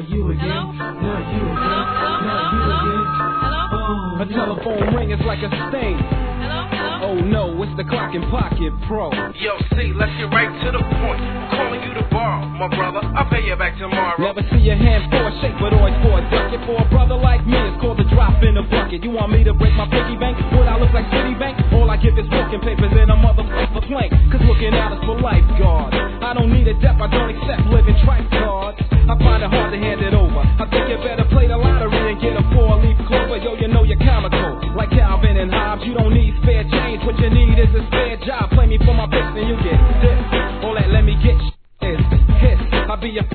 you again. Not you again. Not you again. Oh, A telephone ring is like a sting. Oh no, it's the Clock and Pocket Pro. Yo, see, let's get right to the point. I'm calling you to borrow, my brother. I'll pay you back tomorrow. Never see a hand for a shake, but always for a ducket. For a brother like me, it's called a drop in the bucket. You want me to break my piggy bank? Would I look like Citibank? All I give is booking papers and a motherfucker plank. Cause looking out is for lifeguard. I don't need a dep, I don't accept living tripe cards. I find it hard to hand it over. I think you better play the lottery and get a 4-leaf clover. Yo, you know you're comical. Like Calvin and Hobbes, you don't need spare change. What you need is a spare job. Play me for my bitch, then you get this. All that let me get is hiss. I'll be a